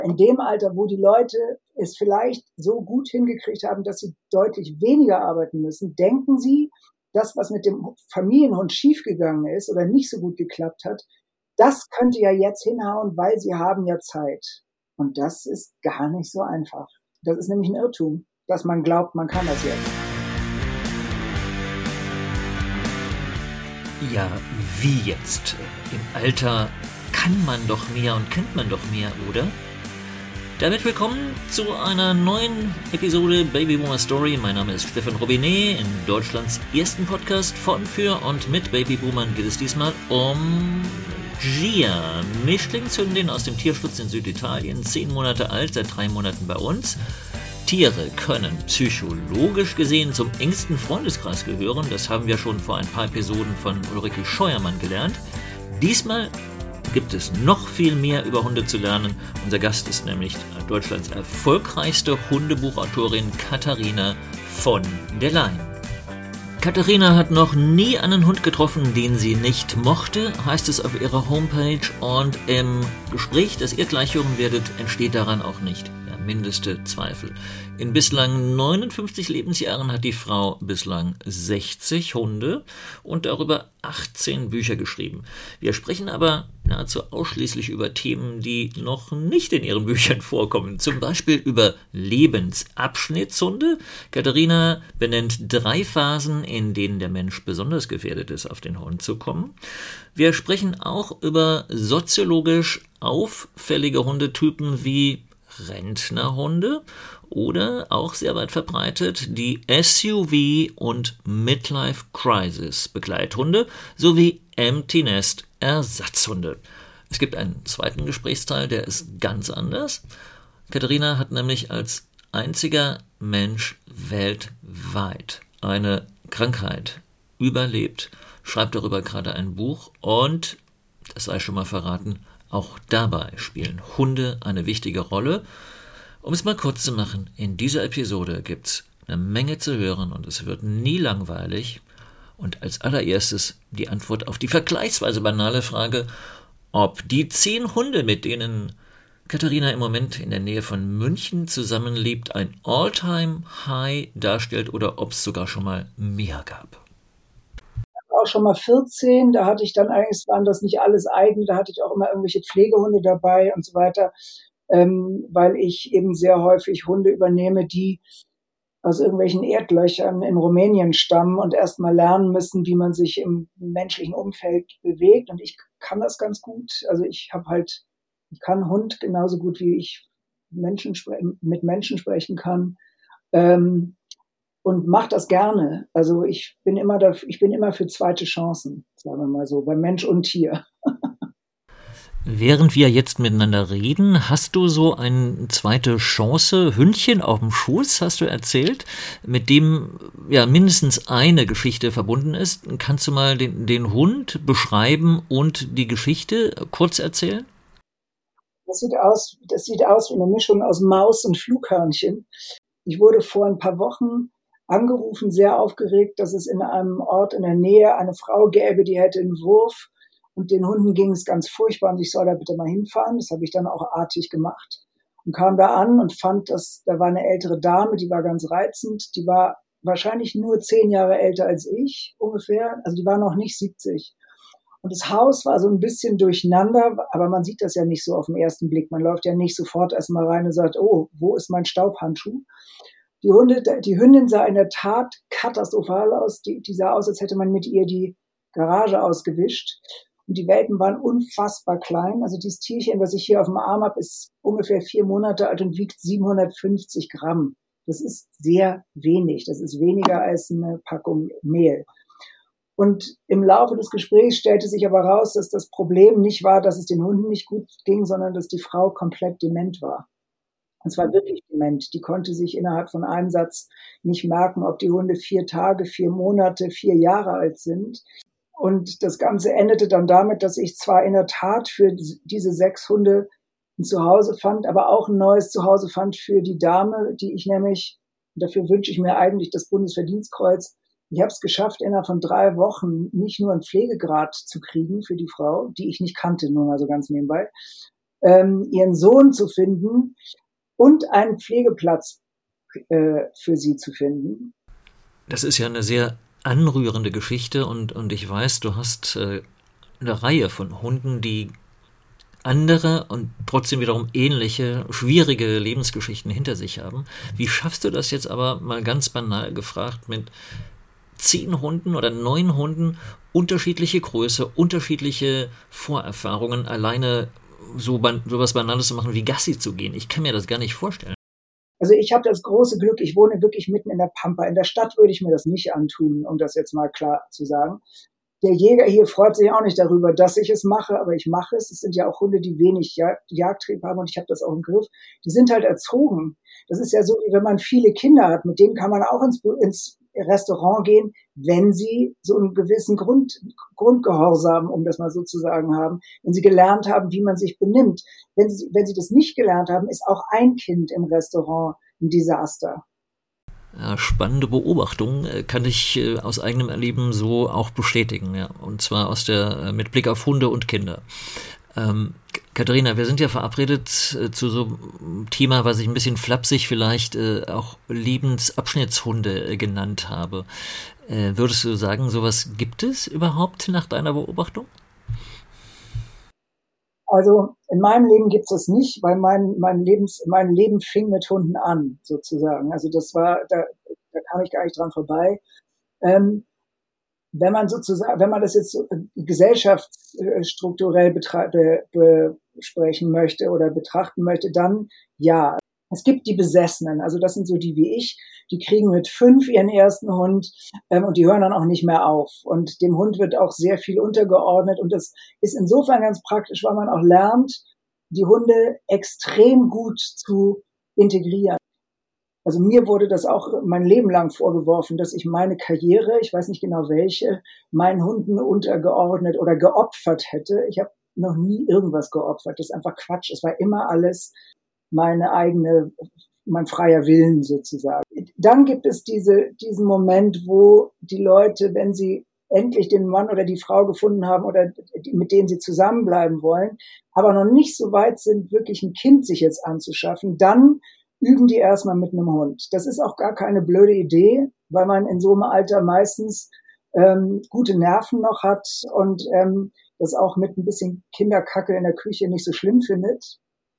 In dem Alter, wo die Leute es vielleicht so gut hingekriegt haben, dass sie deutlich weniger arbeiten müssen, denken sie, das, was mit dem Familienhund schiefgegangen ist oder nicht so gut geklappt hat, das könnte ja jetzt hinhauen, weil sie haben ja Zeit. Und das ist gar nicht so einfach. Das ist nämlich ein Irrtum, dass man glaubt, man kann das jetzt. Ja, wie jetzt? Im Alter kann man doch mehr und kennt man doch mehr, oder? Damit willkommen zu einer neuen Episode Baby Boomer Story. Mein Name ist Stefan Robinet. In Deutschlands ersten Podcast von, für und mit Babyboomern geht es diesmal um Gia, Mischlingshündin aus dem Tierschutz in Süditalien, 10 Monate alt, seit 3 Monaten bei uns. Tiere können psychologisch gesehen zum engsten Freundeskreis gehören. Das haben wir schon vor ein paar Episoden von Ulrike Scheuermann gelernt. Diesmal gibt es noch viel mehr über Hunde zu lernen. Unser Gast ist nämlich Deutschlands erfolgreichste Hundebuchautorin Katharina von der Leyen. Katharina hat noch nie einen Hund getroffen, den sie nicht mochte, heißt es auf ihrer Homepage, und im Gespräch, das ihr gleich hören werdet, entsteht daran auch nicht der mindeste Zweifel. In bislang 59 Lebensjahren hat die Frau bislang 60 Hunde und darüber 18 Bücher geschrieben. Wir sprechen aber nahezu ausschließlich über Themen, die noch nicht in ihren Büchern vorkommen. Zum Beispiel über Lebensabschnittshunde. Katharina benennt 3 Phasen, in denen der Mensch besonders gefährdet ist, auf den Hund zu kommen. Wir sprechen auch über soziologisch auffällige Hundetypen wie Rentnerhunde oder auch sehr weit verbreitet die SUV- und Midlife-Crisis-Begleithunde sowie Empty Nest Ersatzhunde. Es gibt einen zweiten Gesprächsteil, der ist ganz anders. Katharina hat nämlich als einziger Mensch weltweit eine Krankheit überlebt, schreibt darüber gerade ein Buch und, das sei schon mal verraten, auch dabei spielen Hunde eine wichtige Rolle. Um es mal kurz zu machen, in dieser Episode gibt's eine Menge zu hören und es wird nie langweilig. Und als allererstes die Antwort auf die vergleichsweise banale Frage, ob die 10 Hunde, mit denen Katharina im Moment in der Nähe von München zusammenlebt, ein All-Time-High darstellt oder ob es sogar schon mal mehr gab. Auch schon mal 14, da hatte ich dann eigentlich, waren das nicht alles eigene, da hatte ich auch immer irgendwelche Pflegehunde dabei und so weiter, weil ich eben sehr häufig Hunde übernehme, die aus irgendwelchen Erdlöchern in Rumänien stammen und erst mal lernen müssen, wie man sich im menschlichen Umfeld bewegt. Und ich kann das ganz gut. Also ich kann Hund genauso gut, wie ich mit Menschen sprechen kann. Und mache das gerne. Also ich bin immer für zweite Chancen, sagen wir mal so, bei Mensch und Tier. Während wir jetzt miteinander reden, hast du so eine zweite Chance, Hündchen auf dem Schoß, hast du erzählt, mit dem ja mindestens eine Geschichte verbunden ist. Kannst du mal den Hund beschreiben und die Geschichte kurz erzählen? Das sieht aus wie eine Mischung aus Maus und Flughörnchen. Ich wurde vor ein paar Wochen angerufen, sehr aufgeregt, dass es in einem Ort in der Nähe eine Frau gäbe, die hätte einen Wurf und den Hunden ging es ganz furchtbar und ich soll da bitte mal hinfahren. Das habe ich dann auch artig gemacht und kam da an und fand, dass da war eine ältere Dame, die war ganz reizend, die war wahrscheinlich nur 10 Jahre älter als ich ungefähr, also die war noch nicht 70. Und das Haus war so ein bisschen durcheinander, aber man sieht das ja nicht so auf den ersten Blick. Man läuft ja nicht sofort erstmal rein und sagt, oh, wo ist mein Staubhandschuh? Die Hündin sah in der Tat katastrophal aus. Die sah aus, als hätte man mit ihr die Garage ausgewischt. Und die Welpen waren unfassbar klein. Also dieses Tierchen, was ich hier auf dem Arm habe, ist ungefähr 4 Monate alt und wiegt 750 Gramm. Das ist sehr wenig. Das ist weniger als eine Packung Mehl. Und im Laufe des Gesprächs stellte sich aber raus, dass das Problem nicht war, dass es den Hunden nicht gut ging, sondern dass die Frau komplett dement war. Und zwar wirklich dement. Die konnte sich innerhalb von einem Satz nicht merken, ob die Hunde 4 Tage, 4 Monate, 4 Jahre alt sind. Und das Ganze endete dann damit, dass ich zwar in der Tat für diese 6 Hunde ein Zuhause fand, aber auch ein neues Zuhause fand für die Dame, die ich nämlich, dafür wünsche ich mir eigentlich das Bundesverdienstkreuz, ich habe es geschafft, innerhalb von 3 Wochen nicht nur einen Pflegegrad zu kriegen für die Frau, die ich nicht kannte, nur mal so ganz nebenbei, ihren Sohn zu finden und einen Pflegeplatz für sie zu finden. Das ist ja eine sehr anrührende Geschichte und ich weiß, du hast eine Reihe von Hunden, die andere und trotzdem wiederum ähnliche, schwierige Lebensgeschichten hinter sich haben. Wie schaffst du das jetzt aber, mal ganz banal gefragt, mit 10 Hunden oder 9 Hunden, unterschiedliche Größe, unterschiedliche Vorerfahrungen, alleine so was Banales zu machen wie Gassi zu gehen? Ich kann mir das gar nicht vorstellen. Also ich habe das große Glück, ich wohne wirklich mitten in der Pampa. In der Stadt würde ich mir das nicht antun, um das jetzt mal klar zu sagen. Der Jäger hier freut sich auch nicht darüber, dass ich es mache, aber ich mache es. Es sind ja auch Hunde, die wenig Jagdtrieb haben und ich habe das auch im Griff. Die sind halt erzogen. Das ist ja so, wie wenn man viele Kinder hat, mit denen kann man auch ins Restaurant gehen, wenn sie so einen gewissen Grundgehorsam, um das mal so zu sagen, haben, wenn sie gelernt haben, wie man sich benimmt. Wenn sie das nicht gelernt haben, ist auch ein Kind im Restaurant ein Desaster. Ja, spannende Beobachtung, kann ich aus eigenem Erleben so auch bestätigen, ja. Und zwar mit Blick auf Hunde und Kinder. Katharina, wir sind ja verabredet zu so einem Thema, was ich ein bisschen flapsig vielleicht auch Lebensabschnittshunde genannt habe. Würdest du sagen, sowas gibt es überhaupt nach deiner Beobachtung? Also in meinem Leben gibt es das nicht, weil mein Leben fing mit Hunden an, sozusagen. Also da kam ich gar nicht dran vorbei. Wenn man das jetzt so gesellschaftsstrukturell besprechen möchte oder betrachten möchte, dann ja. Es gibt die Besessenen, also das sind so die wie ich, die kriegen mit 5 ihren ersten Hund und die hören dann auch nicht mehr auf. Und dem Hund wird auch sehr viel untergeordnet und das ist insofern ganz praktisch, weil man auch lernt, die Hunde extrem gut zu integrieren. Also mir wurde das auch mein Leben lang vorgeworfen, dass ich meine Karriere, ich weiß nicht genau welche, meinen Hunden untergeordnet oder geopfert hätte. Ich habe noch nie irgendwas geopfert. Das ist einfach Quatsch. Es war immer alles mein freier Willen sozusagen. Dann gibt es diesen Moment, wo die Leute, wenn sie endlich den Mann oder die Frau gefunden haben oder mit denen sie zusammenbleiben wollen, aber noch nicht so weit sind, wirklich ein Kind sich jetzt anzuschaffen, dann üben die erstmal mit einem Hund. Das ist auch gar keine blöde Idee, weil man in so einem Alter meistens gute Nerven noch hat und das auch mit ein bisschen Kinderkacke in der Küche nicht so schlimm findet.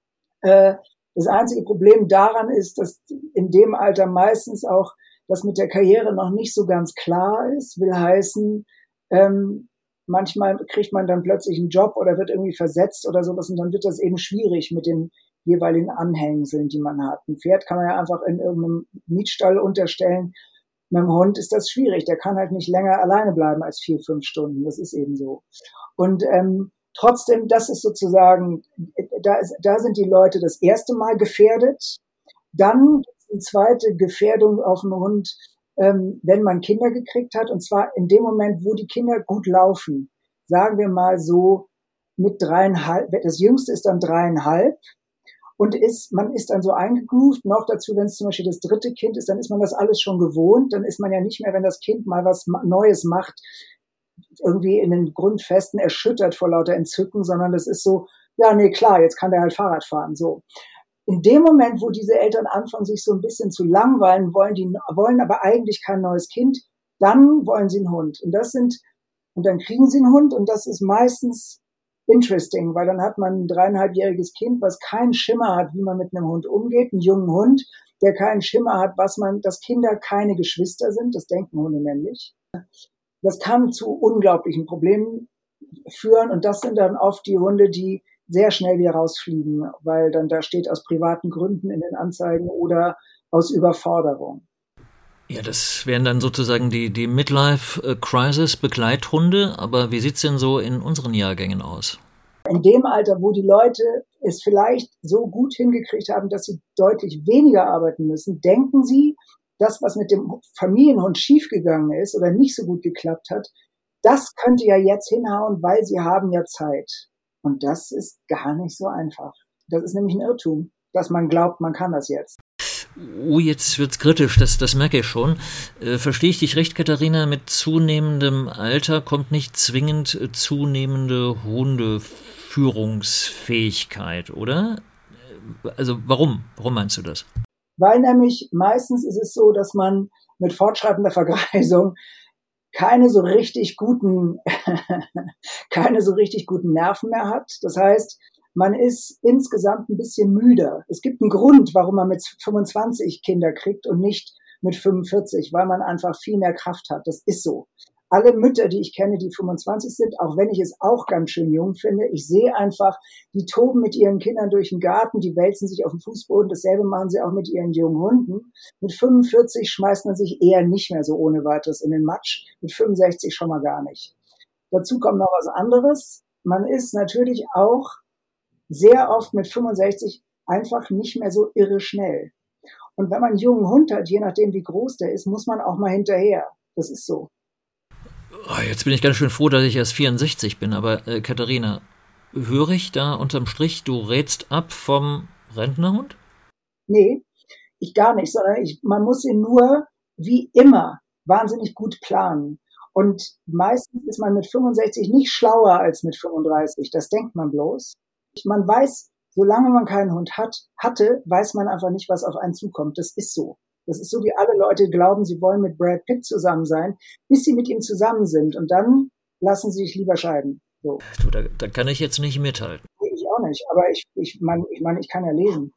Das einzige Problem daran ist, dass in dem Alter meistens auch das mit der Karriere noch nicht so ganz klar ist. Will heißen, manchmal kriegt man dann plötzlich einen Job oder wird irgendwie versetzt oder sowas und dann wird das eben schwierig mit den jeweiligen Anhängseln, die man hat. Ein Pferd kann man ja einfach in irgendeinem Mietstall unterstellen. Mit dem Hund ist das schwierig. Der kann halt nicht länger alleine bleiben als 4-5 Stunden. Das ist eben so. Und trotzdem, das ist sozusagen, da sind die Leute das erste Mal gefährdet. Dann gibt es eine zweite Gefährdung auf den Hund, wenn man Kinder gekriegt hat. Und zwar in dem Moment, wo die Kinder gut laufen. Sagen wir mal so mit 3,5, das Jüngste ist dann 3,5. Und man ist dann so eingegroovt, noch dazu, wenn es zum Beispiel das 3. Kind ist, dann ist man das alles schon gewohnt, dann ist man ja nicht mehr, wenn das Kind mal was Neues macht, irgendwie in den Grundfesten erschüttert vor lauter Entzücken, sondern das ist so, ja, nee, klar, jetzt kann der halt Fahrrad fahren, so. In dem Moment, wo diese Eltern anfangen, sich so ein bisschen zu langweilen, wollen aber eigentlich kein neues Kind, dann wollen sie einen Hund. Und dann kriegen sie einen Hund und das ist meistens interesting, weil dann hat man ein 3,5-jähriges Kind, was keinen Schimmer hat, wie man mit einem Hund umgeht, einen jungen Hund, der keinen Schimmer hat, dass Kinder keine Geschwister sind, das denken Hunde nämlich. Das kann zu unglaublichen Problemen führen und das sind dann oft die Hunde, die sehr schnell wieder rausfliegen, weil dann da steht aus privaten Gründen in den Anzeigen oder aus Überforderung. Ja, das wären dann sozusagen die Midlife-Crisis-Begleithunde, aber wie sieht's denn so in unseren Jahrgängen aus? In dem Alter, wo die Leute es vielleicht so gut hingekriegt haben, dass sie deutlich weniger arbeiten müssen, denken sie, das, was mit dem Familienhund schiefgegangen ist oder nicht so gut geklappt hat, das könnte ja jetzt hinhauen, weil sie haben ja Zeit. Und das ist gar nicht so einfach. Das ist nämlich ein Irrtum, dass man glaubt, man kann das jetzt. Oh, jetzt wird's kritisch, das merke ich schon. Verstehe ich dich recht, Katharina? Mit zunehmendem Alter kommt nicht zwingend zunehmende Führungsfähigkeit, oder? Also warum? Warum meinst du das? Weil nämlich meistens ist es so, dass man mit fortschreitender Vergreisung keine so richtig guten, keine so richtig guten Nerven mehr hat. Das heißt, man ist insgesamt ein bisschen müder. Es gibt einen Grund, warum man mit 25 Kinder kriegt und nicht mit 45, weil man einfach viel mehr Kraft hat. Das ist so. Alle Mütter, die ich kenne, die 25 sind, auch wenn ich es auch ganz schön jung finde, ich sehe einfach, die toben mit ihren Kindern durch den Garten, die wälzen sich auf den Fußboden, dasselbe machen sie auch mit ihren jungen Hunden. Mit 45 schmeißt man sich eher nicht mehr so ohne weiteres in den Matsch, mit 65 schon mal gar nicht. Dazu kommt noch was anderes. Man ist natürlich auch sehr oft mit 65 einfach nicht mehr so irre schnell. Und wenn man einen jungen Hund hat, je nachdem wie groß der ist, muss man auch mal hinterher. Das ist so. Jetzt bin ich ganz schön froh, dass ich erst 64 bin, aber Katharina, höre ich da unterm Strich, du rätst ab vom Rentnerhund? Nee, ich gar nicht, sondern man muss ihn nur, wie immer, wahnsinnig gut planen. Und meistens ist man mit 65 nicht schlauer als mit 35. Das denkt man bloß. Man weiß, solange man keinen Hund hatte, weiß man einfach nicht, was auf einen zukommt. Das ist so. Das ist so, wie alle Leute glauben, sie wollen mit Brad Pitt zusammen sein, bis sie mit ihm zusammen sind. Und dann lassen sie sich lieber scheiden. So. Du, da kann ich jetzt nicht mithalten. Ich auch nicht, aber ich meine, ich kann ja lesen.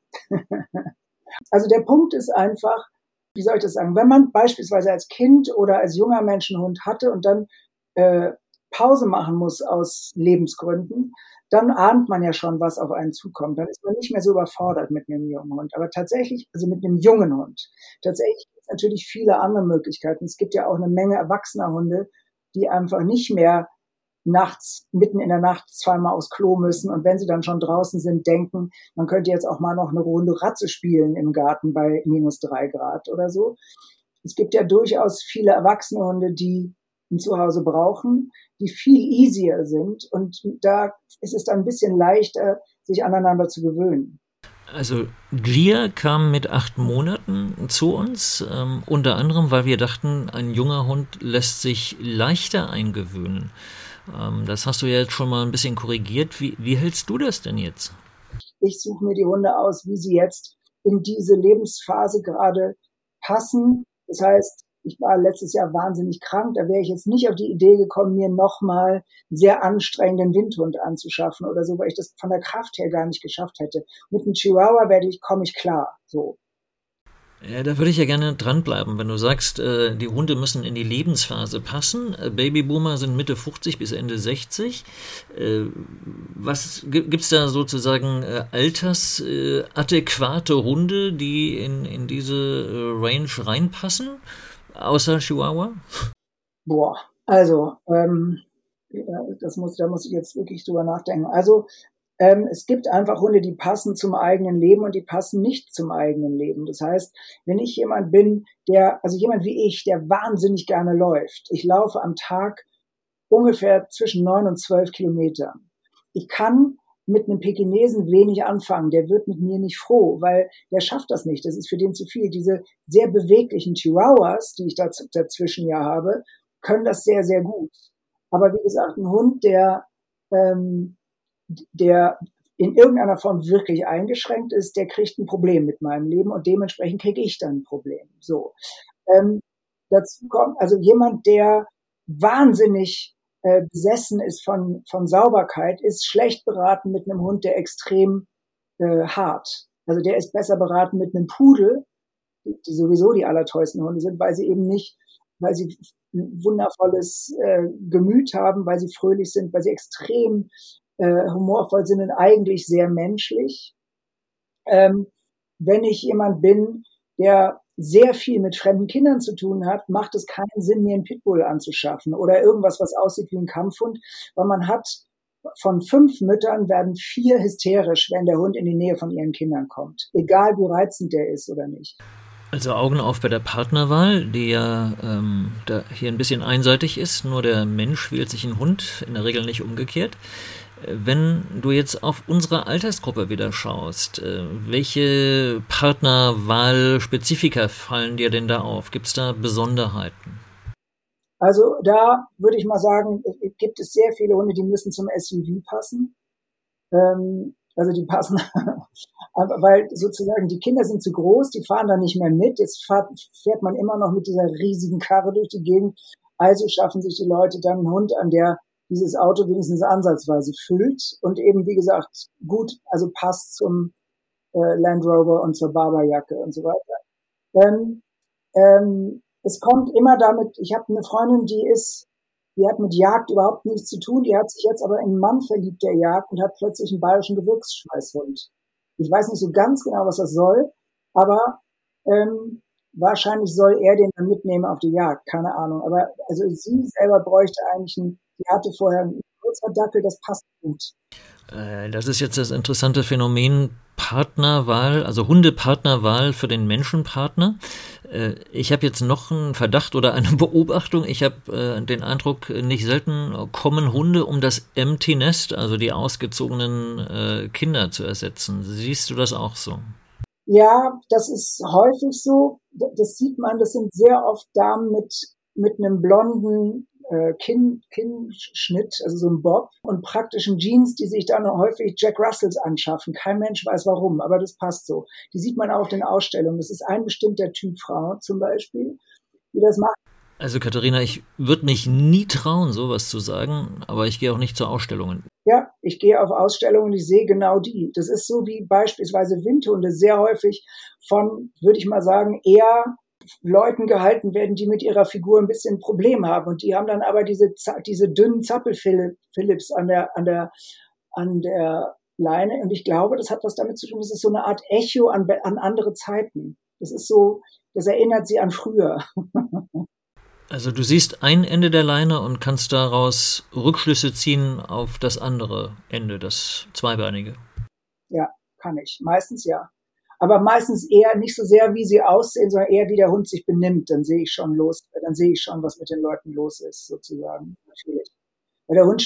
Also der Punkt ist einfach, wie soll ich das sagen, wenn man beispielsweise als Kind oder als junger Mensch einen Hund hatte und dann Pause machen muss aus Lebensgründen, dann ahnt man ja schon, was auf einen zukommt. Dann ist man nicht mehr so überfordert mit einem jungen Hund. Aber tatsächlich, also mit einem jungen Hund, tatsächlich gibt es natürlich viele andere Möglichkeiten. Es gibt ja auch eine Menge erwachsener Hunde, die einfach nicht mehr nachts, mitten in der Nacht zweimal aufs Klo müssen und wenn sie dann schon draußen sind, denken, man könnte jetzt auch mal noch eine Runde Ratze spielen im Garten bei -3 Grad oder so. Es gibt ja durchaus viele erwachsene Hunde, die ein Zuhause brauchen, die viel easier sind und da ist es dann ein bisschen leichter, sich aneinander zu gewöhnen. Also Gia kam mit 8 Monaten zu uns, unter anderem, weil wir dachten, ein junger Hund lässt sich leichter eingewöhnen. Das hast du ja jetzt schon mal ein bisschen korrigiert. Wie hältst du das denn jetzt? Ich suche mir die Hunde aus, wie sie jetzt in diese Lebensphase gerade passen. Das heißt, ich war letztes Jahr wahnsinnig krank. Da wäre ich jetzt nicht auf die Idee gekommen, mir nochmal einen sehr anstrengenden Windhund anzuschaffen oder so, weil ich das von der Kraft her gar nicht geschafft hätte. Mit einem Chihuahua komme ich klar. So. Ja, da würde ich ja gerne dranbleiben, wenn du sagst, die Hunde müssen in die Lebensphase passen. Babyboomer sind Mitte 50 bis Ende 60. Was gibt's da sozusagen altersadäquate Hunde, die in diese Range reinpassen? Außer Chihuahua? Boah, also da muss ich jetzt wirklich drüber nachdenken. Also es gibt einfach Hunde, die passen zum eigenen Leben und die passen nicht zum eigenen Leben. Das heißt, wenn ich jemand bin, jemand wie ich, der wahnsinnig gerne läuft. Ich laufe am Tag ungefähr zwischen 9 und 12 Kilometern. Ich kann mit einem Pekinesen wenig anfangen. Der wird mit mir nicht froh, weil der schafft das nicht. Das ist für den zu viel. Diese sehr beweglichen Chihuahuas, die ich dazwischen ja habe, können das sehr, sehr gut. Aber wie gesagt, ein Hund, der in irgendeiner Form wirklich eingeschränkt ist, der kriegt ein Problem mit meinem Leben und dementsprechend kriege ich dann ein Problem. So. Dazu kommt also jemand, der wahnsinnig besessen ist von Sauberkeit, ist schlecht beraten mit einem Hund, der extrem hart. Also der ist besser beraten mit einem Pudel, die sowieso die allertollsten Hunde sind, weil sie ein wundervolles Gemüt haben, weil sie fröhlich sind, weil sie extrem humorvoll sind und eigentlich sehr menschlich. Wenn ich jemand bin, der sehr viel mit fremden Kindern zu tun hat, macht es keinen Sinn, mir einen Pitbull anzuschaffen oder irgendwas, was aussieht wie ein Kampfhund, weil man hat von 5 Müttern werden 4 hysterisch, wenn der Hund in die Nähe von ihren Kindern kommt, egal wie reizend der ist oder nicht. Also Augen auf bei der Partnerwahl, die ja da hier ein bisschen einseitig ist. Nur der Mensch wählt sich einen Hund, in der Regel nicht umgekehrt. Wenn du jetzt auf unsere Altersgruppe wieder schaust, welche Partnerwahlspezifika fallen dir denn da auf? Gibt es da Besonderheiten? Also da würde ich mal sagen, gibt es sehr viele Hunde, die müssen zum SUV passen. Also die passen, weil sozusagen die Kinder sind zu groß, die fahren da nicht mehr mit. Jetzt fährt man immer noch mit dieser riesigen Karre durch die Gegend. Also schaffen sich die Leute dann einen Hund, an der dieses Auto wenigstens ansatzweise füllt und eben, wie gesagt, gut, also passt zum Land Rover und zur Barberjacke und so weiter. Es kommt immer damit, ich habe eine Freundin, die hat mit Jagd überhaupt nichts zu tun, die hat sich jetzt aber in einen Mann verliebt, der jagt, und hat plötzlich einen bayerischen Gewürzschweißhund. Ich weiß nicht so ganz genau, was das soll, aber wahrscheinlich soll er den dann mitnehmen auf die Jagd, keine Ahnung. Aber also sie selber bräuchte eigentlich sie hatte vorher einen kurzer Dackel, das passt gut. Das ist jetzt das interessante Phänomen Partnerwahl, also Hundepartnerwahl für den Menschenpartner. Ich habe jetzt noch einen Verdacht oder eine Beobachtung. Ich habe den Eindruck, nicht selten kommen Hunde, um das Empty Nest, also die ausgezogenen Kinder zu ersetzen. Siehst du das auch so? Ja, das ist häufig so. Das sieht man, das sind sehr oft Damen mit einem blonden Kinnschnitt, also so ein Bob und praktischen Jeans, die sich dann häufig Jack Russells anschaffen. Kein Mensch weiß warum, aber das passt so. Die sieht man auch auf den Ausstellungen. Das ist ein bestimmter Typ Frau zum Beispiel, die das macht. Also Katharina, ich würde mich nie trauen, sowas zu sagen, aber ich gehe auch nicht zu Ausstellungen. Ja, ich gehe auf Ausstellungen, ich sehe genau die. Das ist so wie beispielsweise Windhunde sehr häufig von, würde ich mal sagen, eher Leuten gehalten werden, die mit ihrer Figur ein bisschen ein Problem haben. Und die haben dann aber diese dünnen Zappel-Philipps an der Leine. Und ich glaube, das hat was damit zu tun, das ist so eine Art Echo an andere Zeiten. Das ist so, das erinnert sie an früher. Also du siehst ein Ende der Leine und kannst daraus Rückschlüsse ziehen auf das andere Ende, das Zweibeinige. Ja, kann ich. Meistens ja. Aber meistens eher nicht so sehr, wie sie aussehen, sondern eher, wie der Hund sich benimmt. Dann sehe ich schon was mit den Leuten los ist, sozusagen. Natürlich. Weil der Hund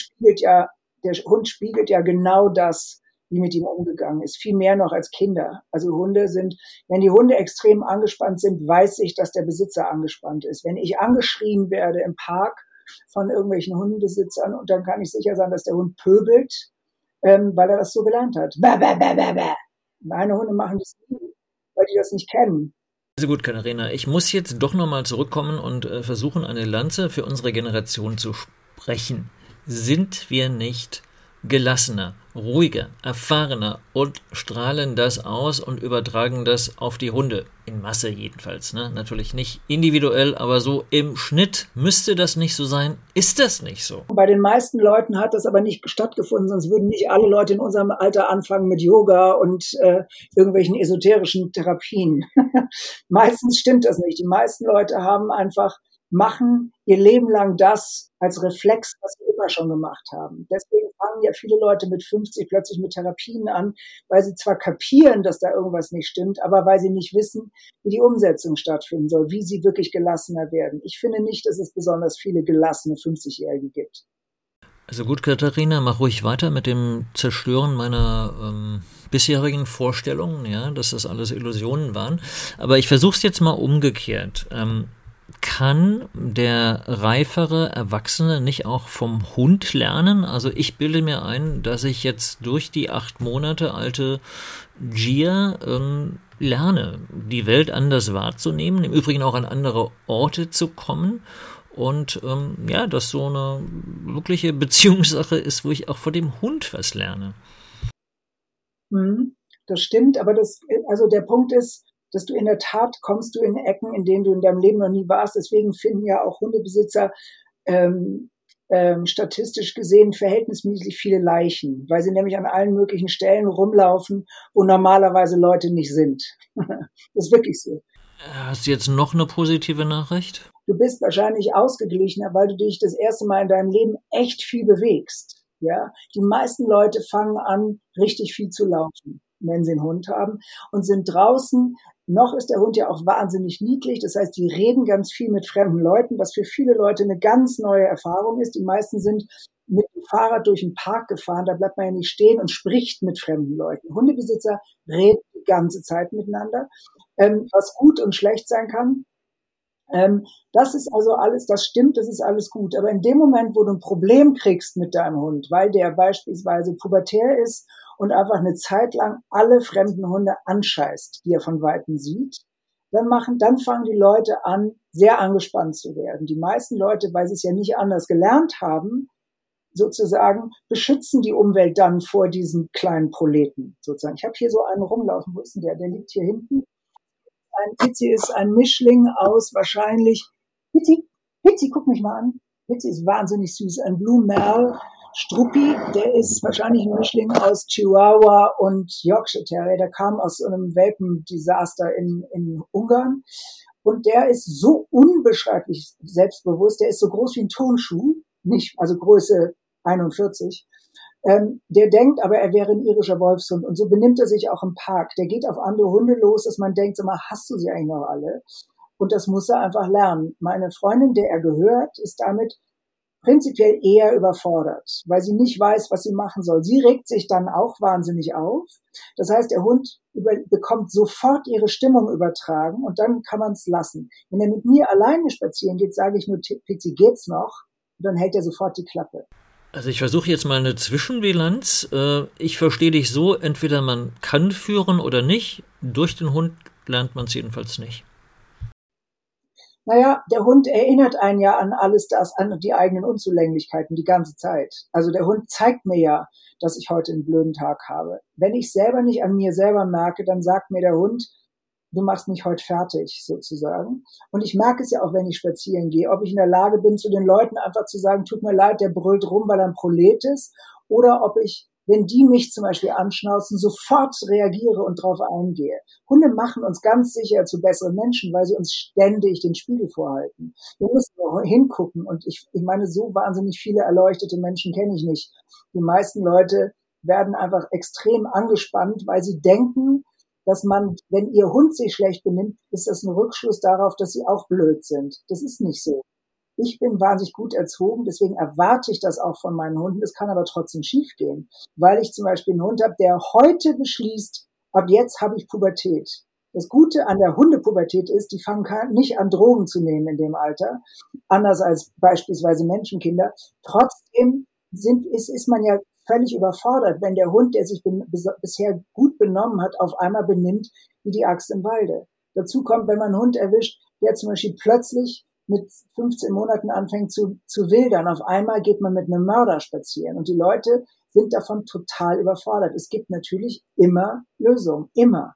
spiegelt ja genau das, wie mit ihm umgegangen ist. Viel mehr noch als Kinder. Also wenn die Hunde extrem angespannt sind, weiß ich, dass der Besitzer angespannt ist. Wenn ich angeschrien werde im Park von irgendwelchen Hundebesitzern, und dann kann ich sicher sein, dass der Hund pöbelt, weil er das so gelernt hat. Bäh, bäh, bäh, bäh, bäh. Meine Hunde machen das nie, weil die das nicht kennen. Also gut, Katharina, ich muss jetzt doch nochmal zurückkommen und versuchen, eine Lanze für unsere Generation zu sprechen. Sind wir nicht gelassener, ruhiger, erfahrener und strahlen das aus und übertragen das auf die Hunde? In Masse jedenfalls, ne? Natürlich nicht individuell, aber so im Schnitt müsste das nicht so sein. Ist das nicht so? Bei den meisten Leuten hat das aber nicht stattgefunden, sonst würden nicht alle Leute in unserem Alter anfangen mit Yoga und irgendwelchen esoterischen Therapien. Meistens stimmt das nicht. Die meisten Leute machen ihr Leben lang das als Reflex, was sie immer schon gemacht haben. Deswegen fangen ja viele Leute mit 50 plötzlich mit Therapien an, weil sie zwar kapieren, dass da irgendwas nicht stimmt, aber weil sie nicht wissen, wie die Umsetzung stattfinden soll, wie sie wirklich gelassener werden. Ich finde nicht, dass es besonders viele gelassene 50-Jährige gibt. Also gut, Katharina, mach ruhig weiter mit dem Zerstören meiner bisherigen Vorstellungen, ja, dass das alles Illusionen waren. Aber ich versuche es jetzt mal umgekehrt. Kann der reifere Erwachsene nicht auch vom Hund lernen? Also ich bilde mir ein, dass ich jetzt durch die 8 Monate alte Gia lerne, die Welt anders wahrzunehmen, im Übrigen auch an andere Orte zu kommen und ja, dass so eine wirkliche Beziehungssache ist, wo ich auch vor dem Hund was lerne. Das stimmt, aber also der Punkt ist, dass du in der Tat kommst du in Ecken, in denen du in deinem Leben noch nie warst. Deswegen finden ja auch Hundebesitzer statistisch gesehen verhältnismäßig viele Leichen, weil sie nämlich an allen möglichen Stellen rumlaufen, wo normalerweise Leute nicht sind. Das ist wirklich so. Hast du jetzt noch eine positive Nachricht? Du bist wahrscheinlich ausgeglichener, weil du dich das erste Mal in deinem Leben echt viel bewegst. Ja, die meisten Leute fangen an, richtig viel zu laufen, wenn sie einen Hund haben und sind draußen. Noch ist der Hund ja auch wahnsinnig niedlich. Das heißt, die reden ganz viel mit fremden Leuten, was für viele Leute eine ganz neue Erfahrung ist. Die meisten sind mit dem Fahrrad durch den Park gefahren. Da bleibt man ja nicht stehen und spricht mit fremden Leuten. Hundebesitzer reden die ganze Zeit miteinander, was gut und schlecht sein kann. Das ist also alles, das stimmt, das ist alles gut. Aber in dem Moment, wo du ein Problem kriegst mit deinem Hund, weil der beispielsweise pubertär ist und einfach eine Zeit lang alle fremden Hunde anscheißt, die er von Weitem sieht, dann fangen die Leute an, sehr angespannt zu werden. Die meisten Leute, weil sie es ja nicht anders gelernt haben, sozusagen, beschützen die Umwelt dann vor diesen kleinen Proleten, sozusagen. Ich habe hier so einen rumlaufen, wo ist denn der? Der liegt hier hinten. Pizzi ist ein Mischling aus wahrscheinlich, Pizzi, guck mich mal an. Pizzi ist wahnsinnig süß, ein Blue Merle Struppi, der ist wahrscheinlich ein Mischling aus Chihuahua und Yorkshire Terrier. Der kam aus so einem Welpendesaster in Ungarn. Und der ist so unbeschreiblich selbstbewusst, der ist so groß wie ein Turnschuh, nicht, also Größe 41. Der denkt aber, er wäre ein irischer Wolfshund. Und so benimmt er sich auch im Park. Der geht auf andere Hunde los, dass man denkt, sag mal, hast du sie eigentlich noch alle? Und das muss er einfach lernen. Meine Freundin, der er gehört, ist damit prinzipiell eher überfordert, weil sie nicht weiß, was sie machen soll. Sie regt sich dann auch wahnsinnig auf. Das heißt, der Hund bekommt sofort ihre Stimmung übertragen und dann kann man es lassen. Wenn er mit mir alleine spazieren geht, sage ich nur, Pizzi, geht's noch? Und dann hält er sofort die Klappe. Also ich versuche jetzt mal eine Zwischenbilanz. Ich verstehe dich so, entweder man kann führen oder nicht. Durch den Hund lernt man es jedenfalls nicht. Naja, der Hund erinnert einen ja an alles das, an die eigenen Unzulänglichkeiten die ganze Zeit. Also der Hund zeigt mir ja, dass ich heute einen blöden Tag habe. Wenn ich selber nicht an mir selber merke, dann sagt mir der Hund, du machst mich heute fertig, sozusagen. Und ich merke es ja auch, wenn ich spazieren gehe, ob ich in der Lage bin, zu den Leuten einfach zu sagen, tut mir leid, der brüllt rum, weil er ein Prolet ist, oder ob ich, wenn die mich zum Beispiel anschnauzen, sofort reagiere und drauf eingehe. Hunde machen uns ganz sicher zu besseren Menschen, weil sie uns ständig den Spiegel vorhalten. Wir müssen nur hingucken. Und ich meine, so wahnsinnig viele erleuchtete Menschen kenne ich nicht. Die meisten Leute werden einfach extrem angespannt, weil sie denken, dass man, wenn ihr Hund sich schlecht benimmt, ist das ein Rückschluss darauf, dass sie auch blöd sind. Das ist nicht so. Ich bin wahnsinnig gut erzogen, deswegen erwarte ich das auch von meinen Hunden. Es kann aber trotzdem schiefgehen, weil ich zum Beispiel einen Hund habe, der heute beschließt, ab jetzt habe ich Pubertät. Das Gute an der Hundepubertät ist, die fangen nicht an, Drogen zu nehmen in dem Alter, anders als beispielsweise Menschenkinder. Trotzdem ist man ja völlig überfordert, wenn der Hund, der sich bisher gut benommen hat, auf einmal benimmt wie die Axt im Walde. Dazu kommt, wenn man einen Hund erwischt, der zum Beispiel plötzlich mit 15 Monaten anfängt zu wildern. Auf einmal geht man mit einem Mörder spazieren und die Leute sind davon total überfordert. Es gibt natürlich immer Lösungen, immer.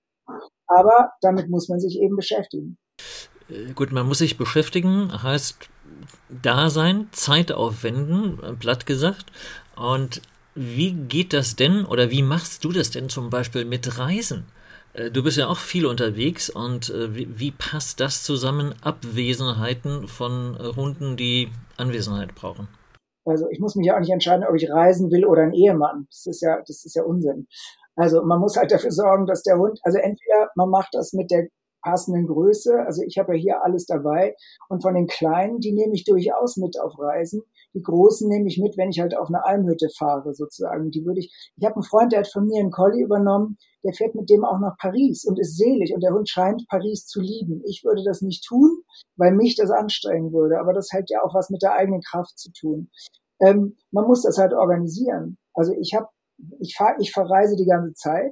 Aber damit muss man sich eben beschäftigen. Gut, man muss sich beschäftigen, heißt da sein, Zeit aufwenden, platt gesagt. Und wie geht das denn oder wie machst du das denn zum Beispiel mit Reisen? Du bist ja auch viel unterwegs und wie passt das zusammen, Abwesenheiten von Hunden, die Anwesenheit brauchen? Also ich muss mich ja auch nicht entscheiden, ob ich reisen will oder einen Ehemann. Das ist ja Unsinn. Also man muss halt dafür sorgen, dass der Hund, also entweder man macht das mit der passenden Größe, also ich habe ja hier alles dabei und von den Kleinen, die nehme ich durchaus mit auf Reisen. Die Großen nehme ich mit, wenn ich halt auf eine Almhütte fahre, sozusagen. Ich habe einen Freund, der hat von mir einen Collie übernommen, der fährt mit dem auch nach Paris und ist selig und der Hund scheint Paris zu lieben. Ich würde das nicht tun, weil mich das anstrengen würde, aber das hat ja auch was mit der eigenen Kraft zu tun. Man muss das halt organisieren. Also ich verreise die ganze Zeit.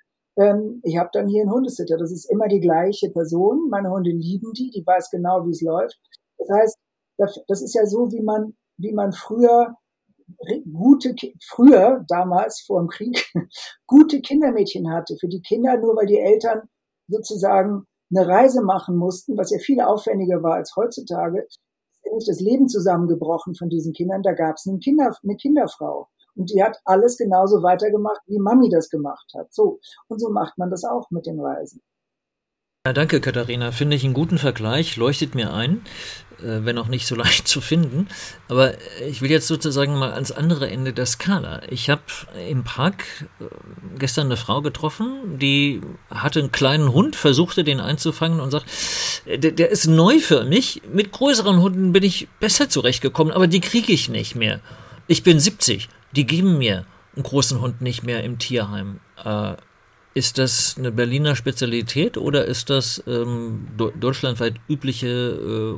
Ich habe dann hier einen Hundesitter. Das ist immer die gleiche Person. Meine Hunde lieben die weiß genau, wie es läuft. Das heißt, das ist ja so, wie man früher damals vor dem Krieg, gute Kindermädchen hatte. Für die Kinder, nur weil die Eltern sozusagen eine Reise machen mussten, was ja viel aufwendiger war als heutzutage, ist nicht das Leben zusammengebrochen von diesen Kindern. Da gab es eine Kinderfrau. Und die hat alles genauso weitergemacht, wie Mami das gemacht hat. So. Und so macht man das auch mit den Reisen. Ja, danke, Katharina. Finde ich einen guten Vergleich, leuchtet mir ein, wenn auch nicht so leicht zu finden. Aber ich will jetzt sozusagen mal ans andere Ende der Skala. Ich habe im Park gestern eine Frau getroffen, die hatte einen kleinen Hund, versuchte den einzufangen und sagt, der ist neu für mich. Mit größeren Hunden bin ich besser zurechtgekommen, aber die kriege ich nicht mehr. Ich bin 70. Die geben mir einen großen Hund nicht mehr im Tierheim. Ist das eine Berliner Spezialität oder ist das deutschlandweit übliche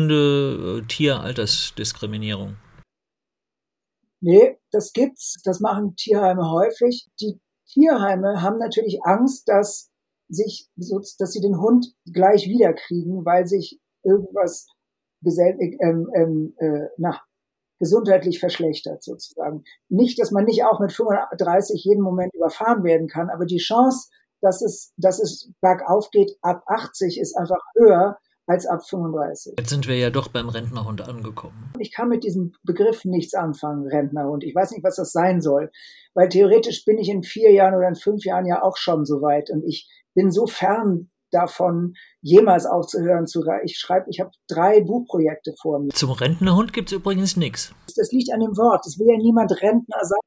Hunde-Tier-Altersdiskriminierung? Nee, das gibt's. Das machen Tierheime häufig. Die Tierheime haben natürlich Angst, dass sie den Hund gleich wiederkriegen, weil sich irgendwas gesundheitlich verschlechtert sozusagen. Nicht, dass man nicht auch mit 35 jeden Moment überfahren werden kann, aber die Chance, dass es bergauf geht ab 80 ist einfach höher als ab 35. Jetzt sind wir ja doch beim Rentnerhund angekommen. Ich kann mit diesem Begriff nichts anfangen, Rentnerhund. Ich weiß nicht, was das sein soll, weil theoretisch bin ich in 4 Jahren oder in 5 Jahren ja auch schon so weit und ich bin so fern davon, jemals aufzuhören zu reiten. Ich habe 3 Buchprojekte vor mir. Zum Rentnerhund gibt es übrigens nichts. Das liegt an dem Wort. Es will ja niemand Rentner sein.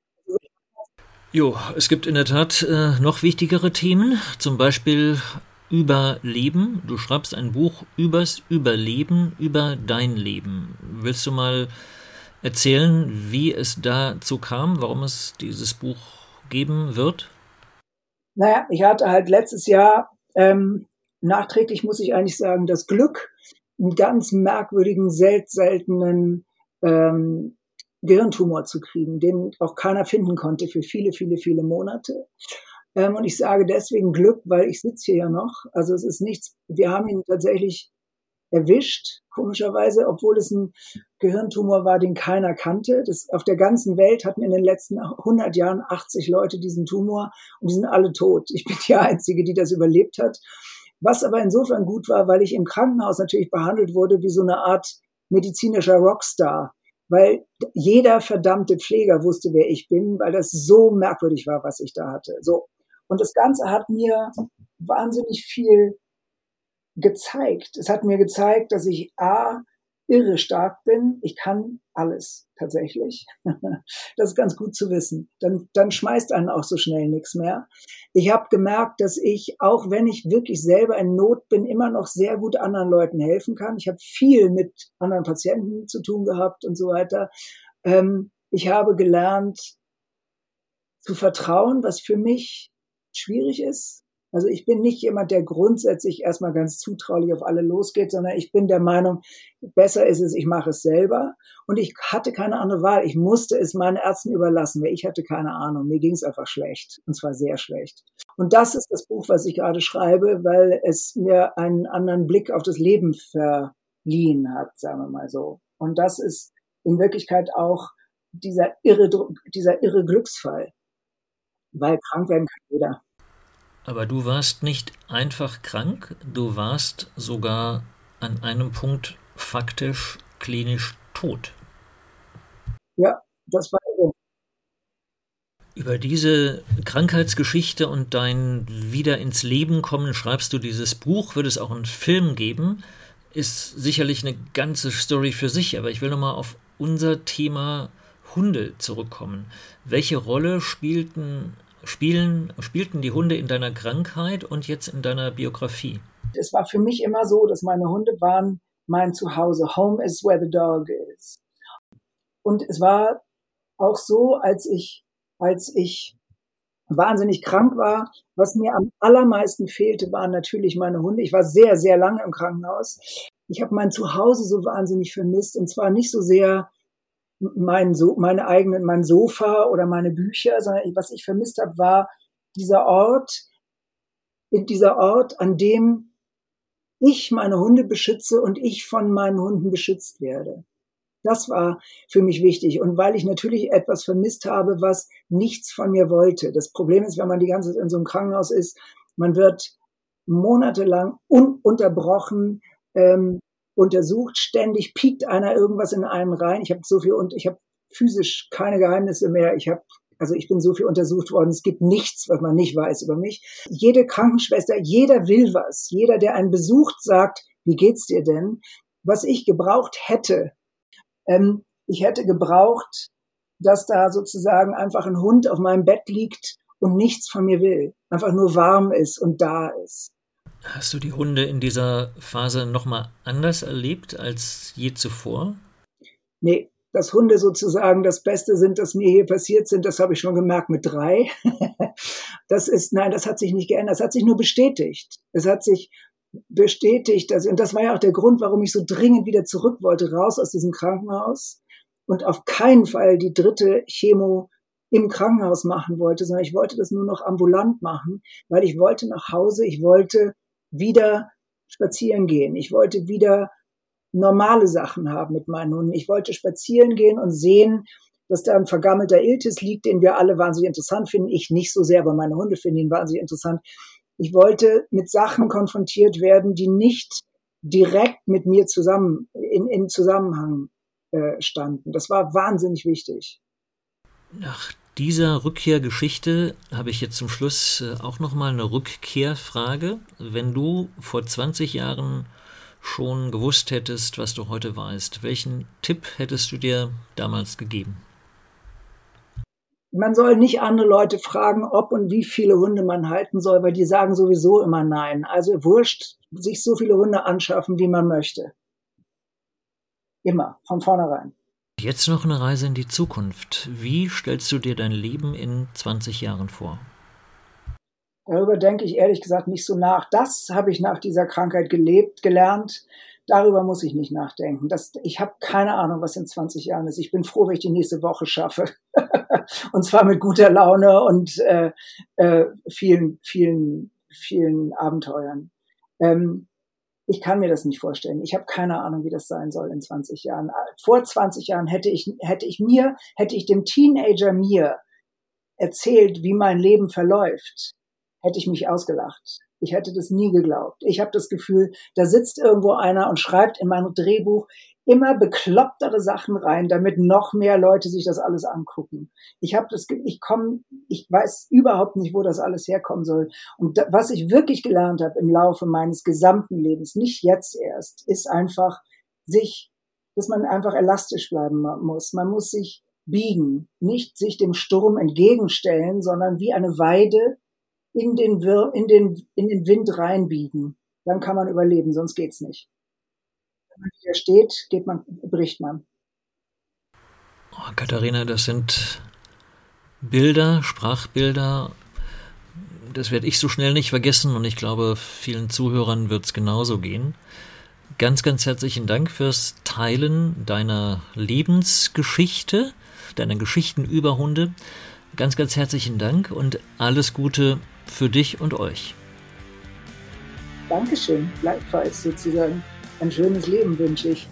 Jo, es gibt in der Tat noch wichtigere Themen, zum Beispiel Überleben. Du schreibst ein Buch übers Überleben, über dein Leben. Willst du mal erzählen, wie es dazu kam, warum es dieses Buch geben wird? Naja, ich hatte halt letztes Jahr, nachträglich muss ich eigentlich sagen, das Glück, einen ganz merkwürdigen, seltenen Gehirntumor zu kriegen, den auch keiner finden konnte für viele, viele, viele Monate. Und ich sage deswegen Glück, weil ich sitze hier ja noch. Also es ist nichts, wir haben ihn tatsächlich erwischt, komischerweise, obwohl es ein Gehirntumor war, den keiner kannte. Auf der ganzen Welt hatten in den letzten 100 Jahren 80 Leute diesen Tumor und die sind alle tot. Ich bin die Einzige, die das überlebt hat. Was aber insofern gut war, weil ich im Krankenhaus natürlich behandelt wurde wie so eine Art medizinischer Rockstar, weil jeder verdammte Pfleger wusste, wer ich bin, weil das so merkwürdig war, was ich da hatte. So. Und das Ganze hat mir wahnsinnig viel gezeigt. Es hat mir gezeigt, dass ich irre stark bin. Ich kann alles tatsächlich. Das ist ganz gut zu wissen. Dann schmeißt einen auch so schnell nichts mehr. Ich habe gemerkt, dass ich, auch wenn ich wirklich selber in Not bin, immer noch sehr gut anderen Leuten helfen kann. Ich habe viel mit anderen Patienten zu tun gehabt und so weiter. Ich habe gelernt zu vertrauen, was für mich schwierig ist. Also ich bin nicht jemand, der grundsätzlich erstmal ganz zutraulich auf alle losgeht, sondern ich bin der Meinung, besser ist es, ich mache es selber. Und ich hatte keine andere Wahl. Ich musste es meinen Ärzten überlassen, weil ich hatte keine Ahnung. Mir ging es einfach schlecht, und zwar sehr schlecht. Und das ist das Buch, was ich gerade schreibe, weil es mir einen anderen Blick auf das Leben verliehen hat, sagen wir mal so. Und das ist in Wirklichkeit auch dieser irre Glücksfall, weil krank werden kann jeder. Aber du warst nicht einfach krank, du warst sogar an einem Punkt faktisch klinisch tot. Ja, das war irre. Über diese Krankheitsgeschichte und dein Wieder ins Leben kommen schreibst du dieses Buch, wird es auch einen Film geben, ist sicherlich eine ganze Story für sich, aber ich will nochmal auf unser Thema Hunde zurückkommen. Welche Rolle spielten die Hunde in deiner Krankheit und jetzt in deiner Biografie? Es war für mich immer so, dass meine Hunde waren mein Zuhause. Home is where the dog is. Und es war auch so, als ich wahnsinnig krank war, was mir am allermeisten fehlte, waren natürlich meine Hunde. Ich war sehr, sehr lange im Krankenhaus. Ich habe mein Zuhause so wahnsinnig vermisst, und zwar nicht so sehr mein Sofa oder meine Bücher, sondern was ich vermisst habe, war dieser Ort, an dem ich meine Hunde beschütze und ich von meinen Hunden beschützt werde. Das war für mich wichtig. Und weil ich natürlich etwas vermisst habe, was nichts von mir wollte. Das Problem ist, wenn man die ganze Zeit in so einem Krankenhaus ist, man wird monatelang ununterbrochen untersucht, ständig piekt einer irgendwas in einen rein. Ich habe physisch keine Geheimnisse mehr. Ich bin so viel untersucht worden. Es gibt nichts, was man nicht weiß über mich. Jede Krankenschwester, jeder will was. Jeder, der einen besucht, sagt, wie geht's dir denn? Was ich gebraucht hätte, ich hätte gebraucht, dass da sozusagen einfach ein Hund auf meinem Bett liegt und nichts von mir will. Einfach nur warm ist und da ist. Hast du die Hunde in dieser Phase nochmal anders erlebt als je zuvor? Nee, dass Hunde sozusagen das Beste sind, das mir hier passiert sind, das habe ich schon gemerkt mit 3. Das hat sich nicht geändert, das hat sich nur bestätigt. Es hat sich bestätigt, und das war ja auch der Grund, warum ich so dringend wieder zurück wollte, raus aus diesem Krankenhaus und auf keinen Fall die 3. Chemo im Krankenhaus machen wollte, sondern ich wollte das nur noch ambulant machen, weil ich wollte nach Hause, ich wollte wieder spazieren gehen, ich wollte wieder normale Sachen haben mit meinen Hunden. Ich wollte spazieren gehen und sehen, dass da ein vergammelter Iltis liegt, den wir alle wahnsinnig interessant finden. Ich nicht so sehr, aber meine Hunde finden ihn wahnsinnig interessant. Ich wollte mit Sachen konfrontiert werden, die nicht direkt mit mir zusammen in Zusammenhang standen. Das war wahnsinnig wichtig. Nach dieser Rückkehrgeschichte habe ich jetzt zum Schluss auch nochmal eine Rückkehrfrage. Wenn du vor 20 Jahren schon gewusst hättest, was du heute weißt, welchen Tipp hättest du dir damals gegeben? Man soll nicht andere Leute fragen, ob und wie viele Hunde man halten soll, weil die sagen sowieso immer nein. Also wurscht, sich so viele Hunde anschaffen, wie man möchte. Immer, von vornherein. Jetzt noch eine Reise in die Zukunft. Wie stellst du dir dein Leben in 20 Jahren vor? Darüber denke ich ehrlich gesagt nicht so nach. Das habe ich nach dieser Krankheit gelernt. Darüber muss ich nicht nachdenken. Ich habe keine Ahnung, was in 20 Jahren ist. Ich bin froh, wenn ich die nächste Woche schaffe. Und zwar mit guter Laune und vielen, vielen, vielen Abenteuern. Ich kann mir das nicht vorstellen. Ich habe keine Ahnung, wie das sein soll in 20 Jahren. Vor 20 Jahren hätte ich dem Teenager mir erzählt, wie mein Leben verläuft, hätte ich mich ausgelacht. Ich hätte das nie geglaubt. Ich habe das Gefühl, da sitzt irgendwo einer und schreibt in mein Drehbuch immer beklopptere Sachen rein, damit noch mehr Leute sich das alles angucken. Ich weiß überhaupt nicht, wo das alles herkommen soll. Und was ich wirklich gelernt habe im Laufe meines gesamten Lebens, nicht jetzt erst, ist einfach dass man einfach elastisch bleiben muss. Man muss sich biegen, nicht sich dem Sturm entgegenstellen, sondern wie eine Weide in den Wind reinbiegen. Dann kann man überleben, sonst geht's nicht. Wenn man wieder steht, bricht man. Oh, Katharina, das sind Bilder, Sprachbilder. Das werde ich so schnell nicht vergessen und ich glaube, vielen Zuhörern wird es genauso gehen. Ganz, ganz herzlichen Dank fürs Teilen deiner Lebensgeschichte, deiner Geschichten über Hunde. Ganz, ganz herzlichen Dank und alles Gute für dich und euch. Dankeschön, gleichfalls sozusagen. Ein schönes Leben wünsche ich.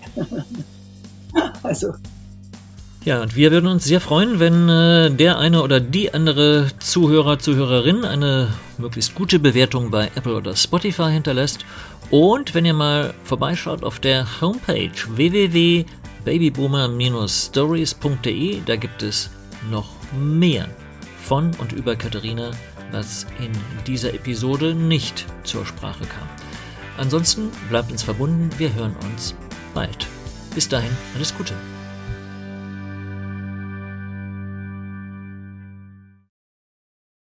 Also. Ja, und wir würden uns sehr freuen, wenn der eine oder die andere Zuhörer, Zuhörerin eine möglichst gute Bewertung bei Apple oder Spotify hinterlässt. Und wenn ihr mal vorbeischaut auf der Homepage www.babyboomer-stories.de, da gibt es noch mehr von und über Katharina, was in dieser Episode nicht zur Sprache kam. Ansonsten bleibt uns verbunden, wir hören uns bald. Bis dahin, alles Gute.